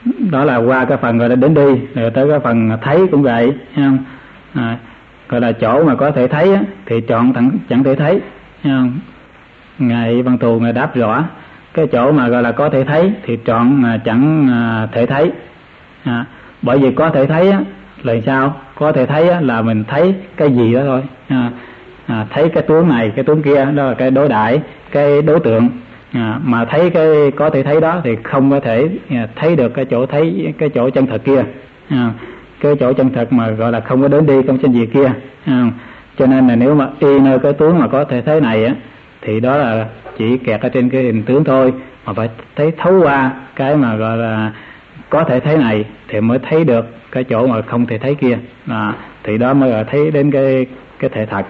Đó là qua cái phần gọi là đến đi, rồi tới cái phần thấy cũng vậy, thấy không? Gọi là chỗ mà có thể thấy á, thì chọn chẳng thể thấy, thấy không? Ngài Văn Thù ngài đáp rõ. Cái chỗ mà gọi là có thể thấy thì chọn chẳng thể thấy. Bởi vì có thể thấy á, là sao? Có thể thấy á, là mình thấy cái gì đó thôi. Thấy cái tướng này, cái tướng kia, đó là cái đối đãi, cái đối tượng. Mà thấy cái có thể thấy đó thì không có thể thấy được cái chỗ thấy, cái chỗ chân thật kia. Cái chỗ chân thật mà gọi là không có đến đi, không sinh diệt kia. Cho nên là nếu mà y nơi cái tướng mà có thể thấy này á, thì đó là chỉ kẹt ở trên cái hình tướng thôi, mà phải thấy thấu qua cái mà gọi là có thể thấy này thì mới thấy được cái chỗ mà không thể thấy kia. Thì đó mới là thấy đến cái thể thật.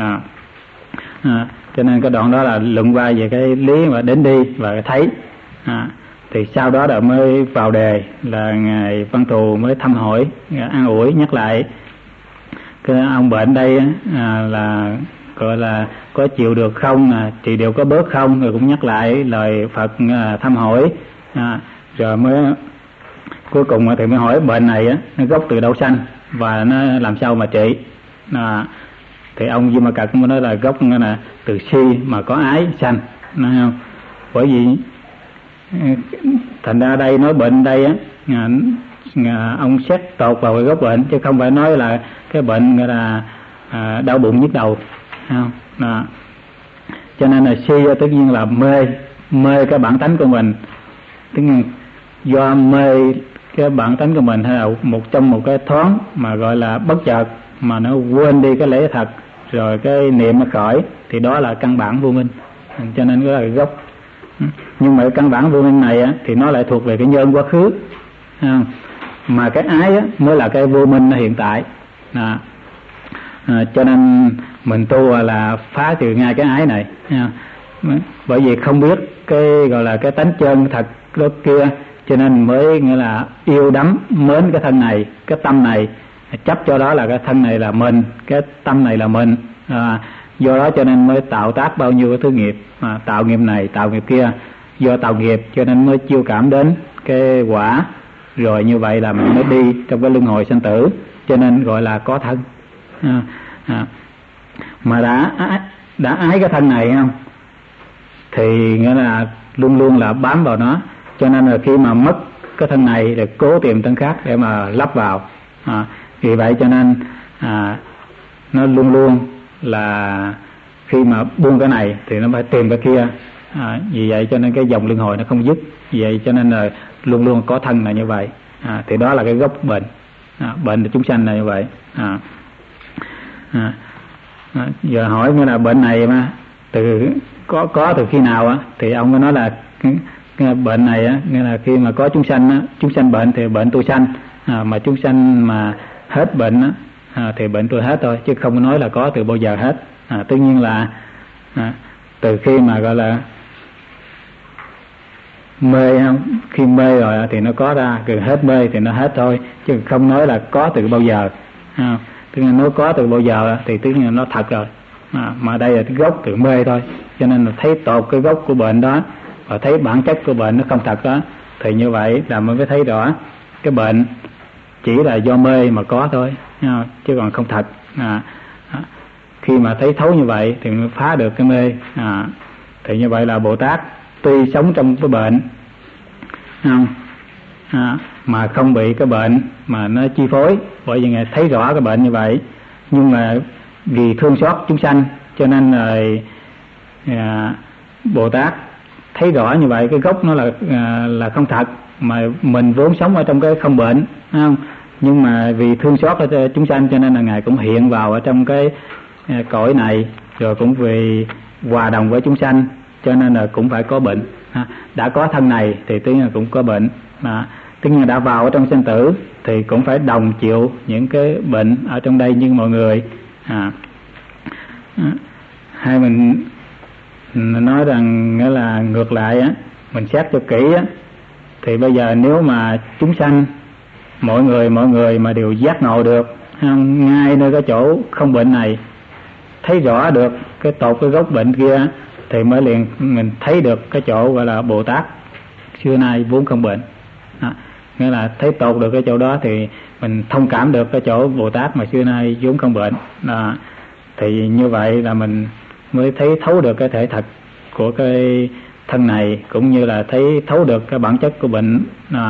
Cho nên cái đoạn đó là luận qua về cái lý mà đến đi và cái thấy. Thì sau đó là mới vào đề, là ngài Văn Thù mới thăm hỏi, an ủi, nhắc lại cái ông bệnh đây là gọi là có chịu được không, trị liệu có bớt không, rồi cũng nhắc lại lời Phật thăm hỏi. Rồi mới cuối cùng thì mới hỏi bệnh này nó gốc từ đâu sanh và nó làm sao mà trị. Thì ông Di Ma Cật cũng nói là gốc là từ si mà có ái sanh, nói không? Bởi vì thành ra đây nói bệnh đây ông xét tột vào cái gốc bệnh, chứ không phải nói là cái bệnh gọi là đau bụng nhức đầu, không? Cho nên là si tất nhiên là mê cái bản tánh của mình, tất nhiên do mê cái bản tánh của mình, hay là trong một cái thoáng mà gọi là bất chợt mà nó quên đi cái lẽ thật, rồi cái niệm nó khởi, thì đó là căn bản vô minh. Cho nên đó là cái gốc. Nhưng mà cái căn bản vô minh này thì nó lại thuộc về cái nhân quá khứ, mà cái ái mới là cái vô minh hiện tại. Cho nên mình tu là phá trừ ngay cái ái này. Bởi vì không biết cái gọi là cái tánh chân thật đó kia, cho nên mới nghĩa là yêu đắm mến cái thân này, cái tâm này, chấp cho đó là cái thân này là mình, cái tâm này là mình. Do đó cho nên mới tạo tác bao nhiêu cái thứ nghiệp, tạo nghiệp này tạo nghiệp kia. Do tạo nghiệp cho nên mới chiêu cảm đến cái quả, rồi như vậy là mình mới đi trong cái luân hồi sanh tử, cho nên gọi là có thân. Mà đã ái cái thân này không, thì nghĩa là luôn luôn là bám vào nó, cho nên là khi mà mất cái thân này thì cố tìm thân khác để mà lắp vào. Vì vậy cho nên nó luôn luôn là khi mà buông cái này thì nó phải tìm cái kia. Vì vậy cho nên cái dòng luân hồi nó không dứt. Vì vậy cho nên là luôn luôn có thân là như vậy. Thì đó là cái gốc bệnh. Bệnh của chúng sanh là như vậy. Giờ hỏi nghĩa là bệnh này mà có từ khi nào thì ông có nói là cái bệnh này nghĩa là khi mà có chúng sanh bệnh thì bệnh tôi sanh, mà chúng sanh mà hết bệnh thì bệnh tôi hết thôi, chứ không nói là có từ bao giờ hết. Tất nhiên là từ khi mà gọi là mê, không, khi mê rồi thì nó có ra, cứ hết mê thì nó hết thôi, chứ không nói là có từ bao giờ. Tức là nói có từ bao giờ thì tất nhiên nó thật rồi. Mà đây là cái gốc từ mê thôi, cho nên là thấy tột cái gốc của bệnh đó và thấy bản chất của bệnh nó không thật đó, thì như vậy là mới thấy rõ cái bệnh chỉ là do mê mà có thôi, chứ còn không thật. Khi mà thấy thấu như vậy thì mới phá được cái mê. Thì như vậy là Bồ Tát tuy sống trong cái bệnh mà không bị cái bệnh mà nó chi phối, bởi vì Ngài thấy rõ cái bệnh như vậy, nhưng mà vì thương xót chúng sanh cho nên là Bồ Tát thấy rõ như vậy cái gốc nó là không thật, mà mình vốn sống ở trong cái không bệnh, không? Nhưng mà vì thương xót ở chúng sanh cho nên là Ngài cũng hiện vào ở trong cái cõi này, rồi cũng vì hòa đồng với chúng sanh cho nên là cũng phải có bệnh. Đã có thân này thì tự nhiên cũng có bệnh, tất nhiên đã vào ở trong sinh tử thì cũng phải đồng chịu những cái bệnh ở trong đây như mọi người. Hay mình nói rằng nghĩa là ngược lại mình xét cho kỹ thì bây giờ nếu mà chúng sanh mọi người mà đều giác ngộ được ngay nơi cái chỗ không bệnh này, thấy rõ được cái tột cái gốc bệnh kia, thì mới liền mình thấy được cái chỗ gọi là Bồ Tát xưa nay vốn không bệnh. nghĩa là thấy tột được cái chỗ đó thì mình thông cảm được cái chỗ Bồ Tát mà xưa nay vốn không bệnh. Thì như vậy là mình mới thấy thấu được cái thể thật của cái thân này, cũng như là thấy thấu được cái bản chất của bệnh.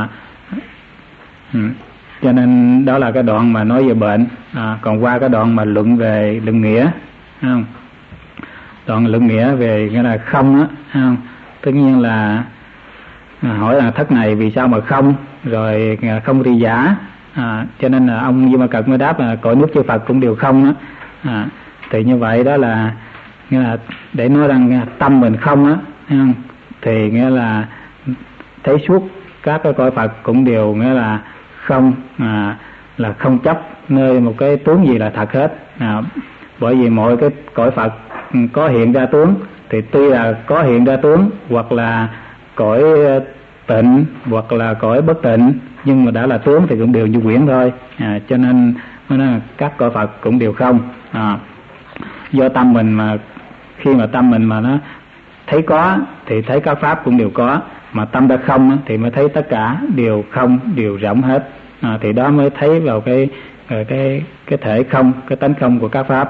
Cho nên đó là cái đoạn mà nói về bệnh. Còn qua cái đoạn mà luận về luận nghĩa, không? Đoạn luận nghĩa về nghĩa là không á, không? Tất nhiên là hỏi là thất này vì sao mà không, rồi không thì giả. Cho nên là ông Di Ma Cật mới đáp là cõi nước chư Phật cũng đều không á. Thì như vậy đó là nghĩa là để nói rằng tâm mình không á, không? Thì nghĩa là thấy suốt các cái cõi Phật cũng đều nghĩa là không, là không chấp nơi một cái tướng gì là thật hết. Bởi vì mọi cái cõi Phật có hiện ra tướng thì tuy là có hiện ra tướng, hoặc là cõi tịnh hoặc là cõi bất tịnh, nhưng mà đã là tướng thì cũng đều như quyển thôi. Cho nên các cõi Phật cũng đều không. Do tâm mình mà, khi mà tâm mình mà nó thấy có thì thấy các pháp cũng đều có, mà tâm đã không thì mới thấy tất cả đều không, đều rỗng hết. Thì đó mới thấy vào cái thể không, cái tánh không của các pháp.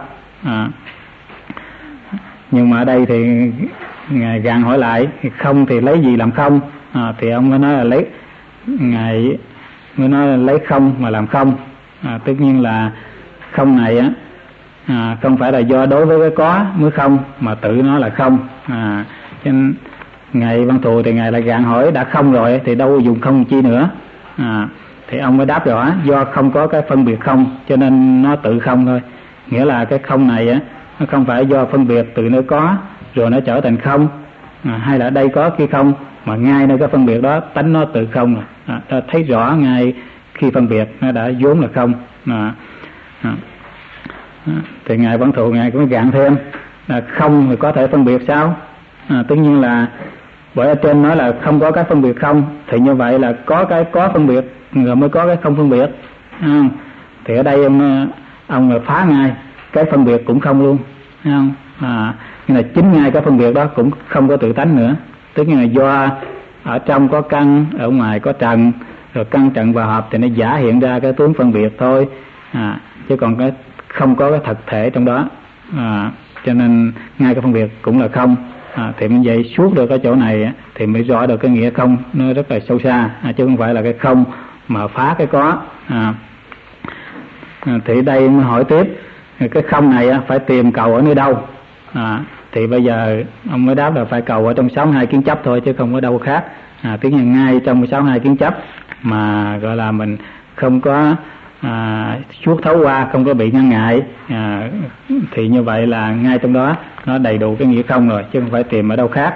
Nhưng mà ở đây thì ngài gạn hỏi lại không thì lấy gì làm không? Thì ông mới nói là ngài mới nói là lấy không mà làm không. Tất nhiên là không này không phải là do đối với cái có mới không, mà tự nó là không. Cho nên ngài Văn Thù thì ngài lại gạn hỏi đã không rồi thì đâu dùng không chi nữa. Thì ông mới đáp rõ do không có cái phân biệt không cho nên nó tự không thôi. Nghĩa là cái không này nó không phải do phân biệt từ nơi có rồi nó trở thành không, hay là đây có kia không, mà ngay nơi cái phân biệt đó tánh nó tự không. Ta thấy rõ ngay khi phân biệt nó đã vốn là không. Thì ngài Văn Thù ngài cũng gạn thêm là không thì có thể phân biệt sao? Tất nhiên là bởi ở trên nói là không có cái phân biệt không, thì như vậy là có cái có phân biệt rồi mới có cái không phân biệt. Thì ở đây ông là phá ngay cái phân biệt cũng không luôn, thấy không? Nhưng là chính ngay cái phân biệt đó cũng không có tự tánh nữa. Tức là do ở trong có căn, ở ngoài có trần, rồi căn trần và hợp thì nó giả hiện ra cái tướng phân biệt thôi. Chứ còn cái không có cái thật thể trong đó. Cho nên ngay cái phân biệt cũng là không. Thì như vậy suốt được cái chỗ này thì mới rõ được cái nghĩa không nó rất là sâu xa, chứ không phải là cái không mà phá cái có. Thì đây mới hỏi tiếp cái không này phải tìm cầu ở nơi đâu. Thì bây giờ ông mới đáp là phải cầu ở trong 62 kiến chấp thôi, chứ không ở đâu khác. Tức là ngay trong 62 kiến chấp mà gọi là mình không có suốt thấu qua, không có bị ngăn ngại, thì như vậy là ngay trong đó nó đầy đủ cái nghĩa không rồi, chứ không phải tìm ở đâu khác.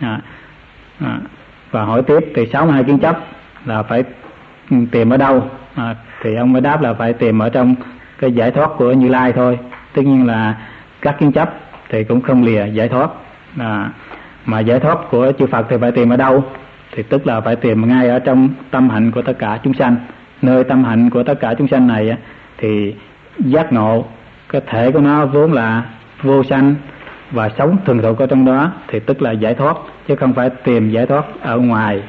Và hỏi tiếp thì 62 kiến chấp là phải tìm ở đâu? Thì ông mới đáp là phải tìm ở trong cái giải thoát của Như Lai thôi. Tất nhiên là các kiến chấp thì cũng không lìa giải thoát. Mà giải thoát của chư Phật thì phải tìm ở đâu? Thì tức là phải tìm ngay ở trong tâm hạnh của tất cả chúng sanh. Nơi tâm hạnh của tất cả chúng sanh này thì giác ngộ cái thể của nó vốn là vô sanh và sống thường thụ ở trong đó, thì tức là giải thoát, chứ không phải tìm giải thoát ở ngoài.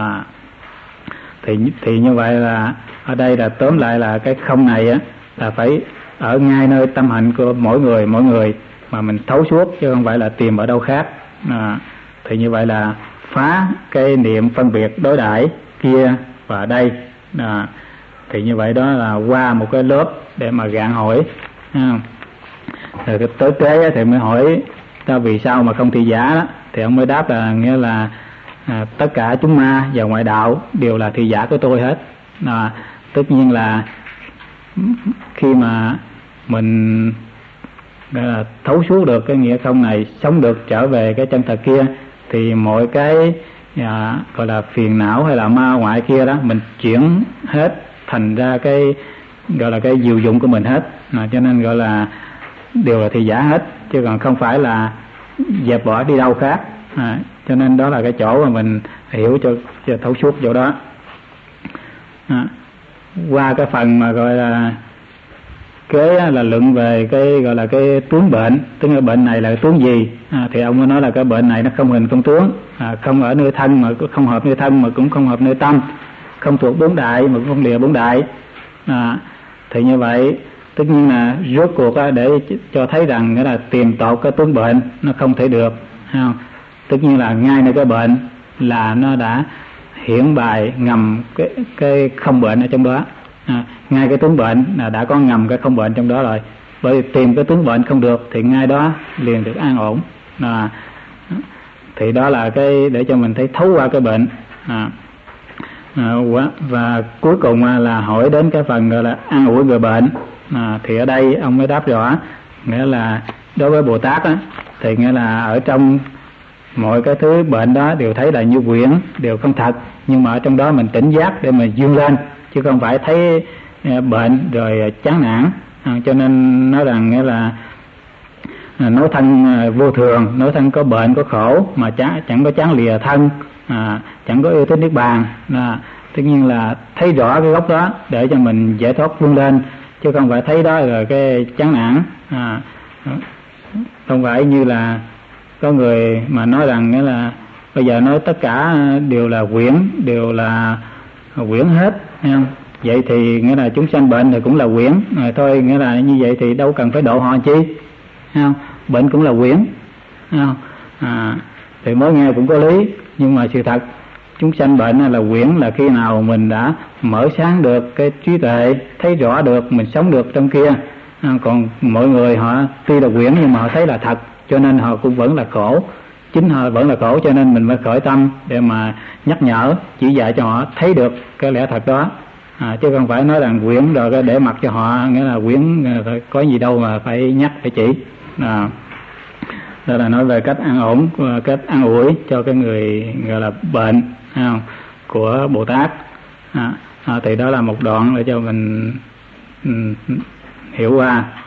Thì như vậy là ở đây là tóm lại là cái không này là phải ở ngay nơi tâm hạnh của mỗi người mà mình thấu suốt, chứ không phải là tìm ở đâu khác. Thì như vậy là phá cái niệm phân biệt đối đãi kia và đây. Thì như vậy đó là qua một cái lớp để mà gạn hỏi. Rồi tới kế thì mới hỏi ta vì sao mà không thị giả đó. Thì ông mới đáp là nghĩa là tất cả chúng ma và ngoại đạo đều là thị giả của tôi hết. Tất nhiên là khi mà mình thấu suốt được cái nghĩa không này, sống được trở về cái chân thật kia, thì mọi cái gọi là phiền não hay là ma ngoại kia đó mình chuyển hết thành ra cái gọi là cái diệu dụng của mình hết. Cho nên gọi là đều là thị giả hết, chứ còn không phải là dẹp bỏ đi đâu khác. Cho nên đó là cái chỗ mà mình hiểu cho thấu suốt chỗ đó. Qua cái phần mà gọi là kế là luận về cái gọi là cái tướng bệnh, tức là bệnh này là tướng gì. Thì ông mới nói là cái bệnh này nó không hình không tướng, không ở nơi thân mà không hợp nơi thân, mà cũng không hợp nơi tâm, không thuộc bốn đại mà không lìa bốn đại. Thì như vậy tất nhiên là rốt cuộc để cho thấy rằng nghĩa là tìm tột cái tướng bệnh nó không thể được, không? Tất nhiên là ngay nơi cái bệnh là nó đã hiển bài ngầm cái không bệnh ở trong đó. Ngay cái tướng bệnh là đã có ngầm cái không bệnh trong đó rồi. Bởi vì tìm cái tướng bệnh không được thì ngay đó liền được an ổn. Thì đó là cái để cho mình thấy thấu qua cái bệnh. Và cuối cùng là hỏi đến cái phần gọi là an ủi người bệnh. Thì ở đây ông mới đáp rõ, nghĩa là đối với Bồ Tát thì nghĩa là ở trong mọi cái thứ bệnh đó đều thấy là như quyển, đều không thật, nhưng mà ở trong đó mình tỉnh giác để mà vươn lên, chứ không phải thấy bệnh rồi chán nản. Cho nên nói rằng nghĩa là nói thân vô thường, nói thân có bệnh có khổ mà chẳng có chán lìa thân, chẳng có yêu thích niết bàn. Tất nhiên là thấy rõ cái gốc đó để cho mình giải thoát vươn lên, chứ không phải thấy đó rồi cái chán nản. Không phải như là có người mà nói rằng nghĩa là bây giờ nói tất cả đều là quyển, đều là quyển hết, thấy không? Vậy thì nghĩa là chúng sanh bệnh thì cũng là quyển rồi thôi, nghĩa là như vậy thì đâu cần phải độ họ chi, thấy không? Bệnh cũng là quyển, thấy không? Thì mới nghe cũng có lý, nhưng mà sự thật chúng sanh bệnh là quyển là khi nào mình đã mở sáng được cái trí tuệ, thấy rõ được mình sống được trong kia. Còn mọi người họ tuy là quyển nhưng mà họ thấy là thật, cho nên họ cũng vẫn là khổ, chính họ vẫn là khổ, cho nên mình mới khởi tâm để mà nhắc nhở, chỉ dạy cho họ thấy được cái lẽ thật đó. Chứ không phải nói rằng quyển rồi để mặc cho họ, nghĩa là quyển có gì đâu mà phải nhắc phải chỉ. Đó là nói về cách an ổn, cách an ủi cho cái người gọi là bệnh của Bồ Tát. Thì đó là một đoạn để cho mình hiểu qua.